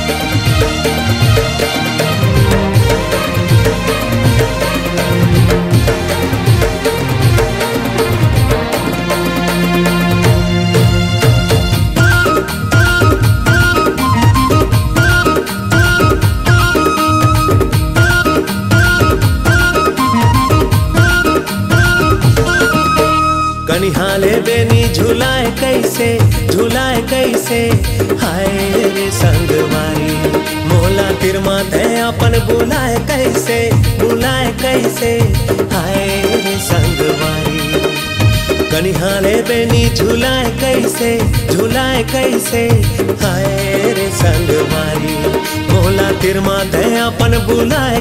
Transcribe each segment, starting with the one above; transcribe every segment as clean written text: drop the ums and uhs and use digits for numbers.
कनिहाले बेनी झुलाए कैसे हाय रे संगवारी मोला तिर माथे अपन बुलाए कैसे हाय रे संगवारी कनिहाले बेनी झुलाए कैसे हाय रे संगवारी मोला तिर माथे अपन बुलाए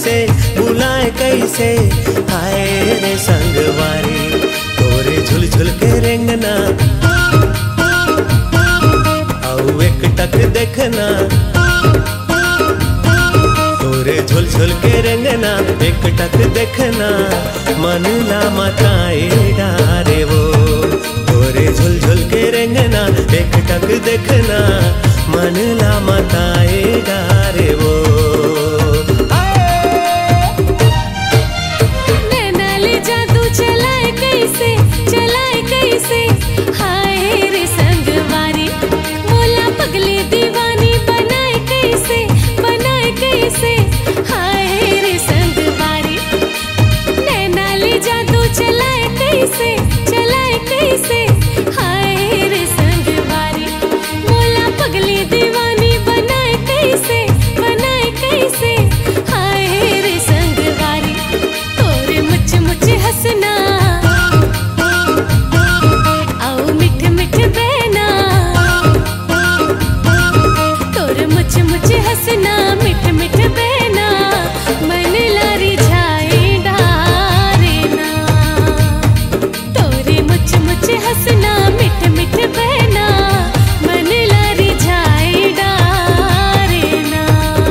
कैसे हाय रे संगवारी तोरे झुल झुल के रेंगना आउ एक टक देखना तोरे झुल झुल के रेंगना एक टक देखना मन ला मताए डारे वो तोरे झुल झुल के रेंगना एक टक देखना मन ला मताए डारे वो हाय रे संगवारी मोला पगले दीवानी बनाए कैसे हाय रे संगवारी नैना ले जादू चलाए कैसे हाय रे संगवारी मोला पगले दीवानी बनाए कैसे हाय रे संगवारी तोरे मुझ हंसना मुझे हंसना मिठ मिठ बहना मन लारी जाए डारे ना तोरे मुझे हंसना मिठ मिठ बहना मन लारी जाए डारे ना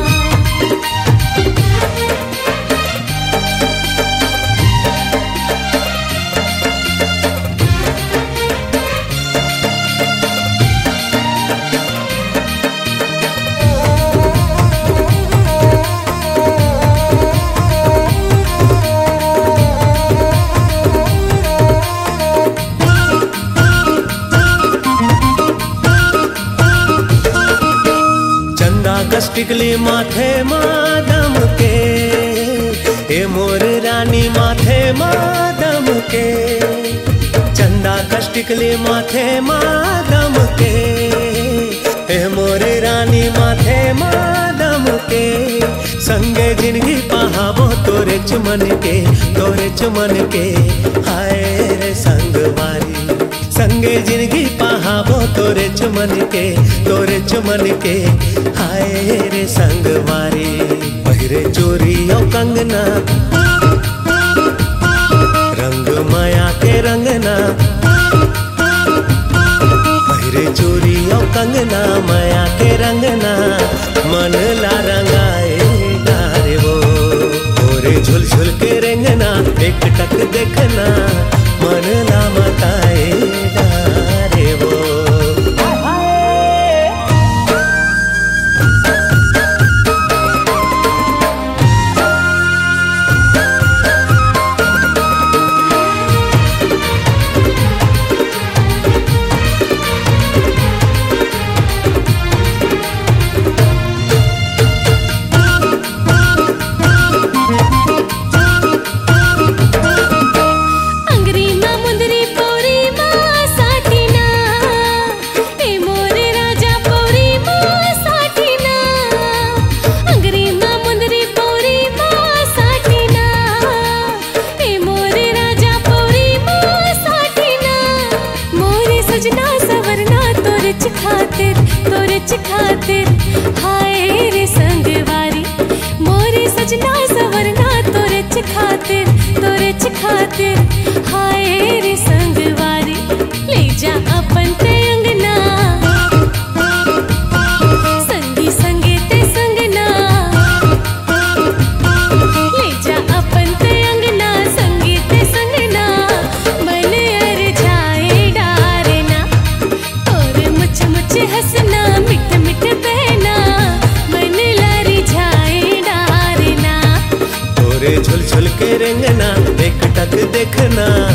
टिकली माथे मादम के ए मोर रानी माथे मादम के चंदा कष्टिकली माथे मादम के ए मोर रानी माथे मादम के संगे जिंदगी पहाबो तोरे चुमन के हाय रे संगवारी संगे जिंदगी पहाबो तोरे चुमन के हाय रे संगवारी पहिरे चोरी और कंगना रंग माया के रंगना पहिरे चोरी और कंगना माया के रंगना मन ला रंगाए डारे वो तोरे झुल झुल के रेंगना एक टक देखना मन ला मताए डारे वो खातिर हाय रे संगवारी मोरे सजना सवरना तोरे खातिर हाय रे संगवारी ले जा अपन ते अंगना संगी संगे ते संगना ले जा अपन ते अंगना संगी ते संगना मन अर जाए डारे ना तोरे मुझ हंसना मिठ मिठ बहना गोरे झुल झुल के रेंगना एक टक देखना।